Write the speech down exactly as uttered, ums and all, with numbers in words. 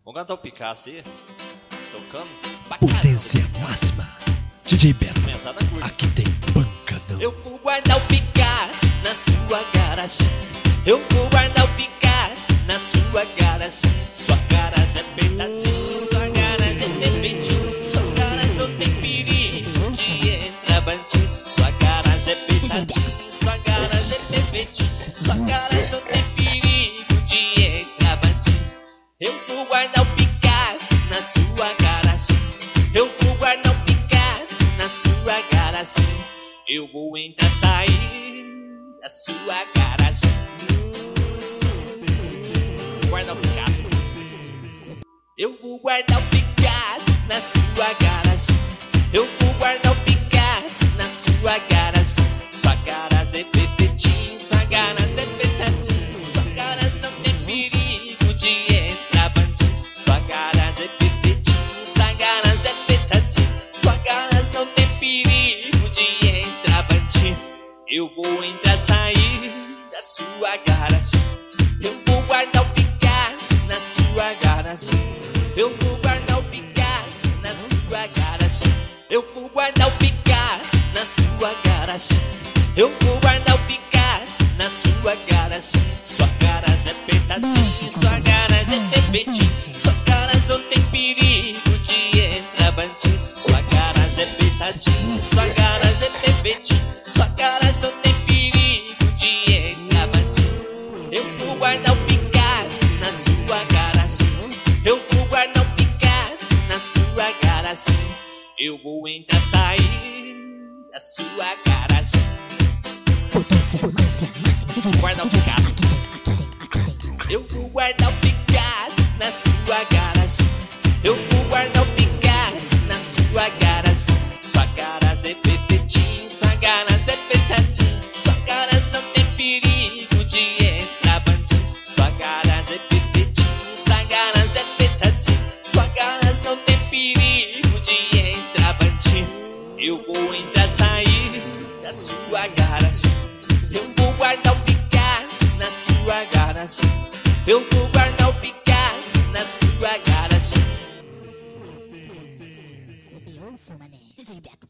Vamos cantar o Picasso aí? Tocando? Potência máxima. D J Beto, Mensada curta. aqui tem pancadão. Eu vou guardar o Picasso na sua garagem. Eu vou guardar o Picasso na sua garagem. Sua garagem é apertadinha, sua garagem é perfeitinha. Sua garagem não tem perigo de entrar bandido. Sua garagem é apertadinha, sua garagem é perfeitinha. Sua garagem não tem perigo de entrar bandido. Eu vou guardar o Picasso na sua garagem. Eu vou guardar o Picasso na sua garagem. Eu vou entrar, sair da sua garagem. Guarda o Picasso. Eu vou guardar o Picasso na sua garagem. Eu vou guardar o Picasso na sua garagem. Sua garagem é perfeitinha, sua garagem é perfeitinha. Sua garagem não tem perigo de entrar bandido. Sua garagem é perfeitinha, sua garagem é perfeitinha. Sua garagem não tem perigo de entrar bandido. Eu vou entrar, sair da sua garagem. Eu vou guardar o Picasso na sua garagem. Eu vou guardar o Picasso na sua garagem. Eu vou guardar o Picasso na sua garagem. Eu vou guardar o Picasso na sua garagem. Sua garagem é apertadinha, sua garagem é perfeitinha. Sua garagem não tem perigo de entrar bandido. Sua garagem é apertadinha, sua garagem é perfeitinha. Sua garagem não tem perigo de entrar bandido. Eu vou guardar o Picasso na sua garagem. Eu vou guardar o Picasso na sua garagem. Eu vou entrar, sair da sua garagem. Potência, potência máxima. D J Guarda o Picasso. Eu vou guardar o Picasso na sua garagem. Eu vou guardar o Picasso na sua garagem. Sua garagem é perfeitinha, sua garagem é perfeitinha. Sua garagem não tem perigo de entrar bandido. Sua garagem é perfeitinha, sua garagem é perfeitinha. Sua garagem não tem perigo de entrar bandido. Eu vou entrar, sair da sua garagem. Eu vou guardar o Picasso na sua garagem. Eu vou guardar o Picasso na sua garagem. Beyoncé, mané. D J Beto.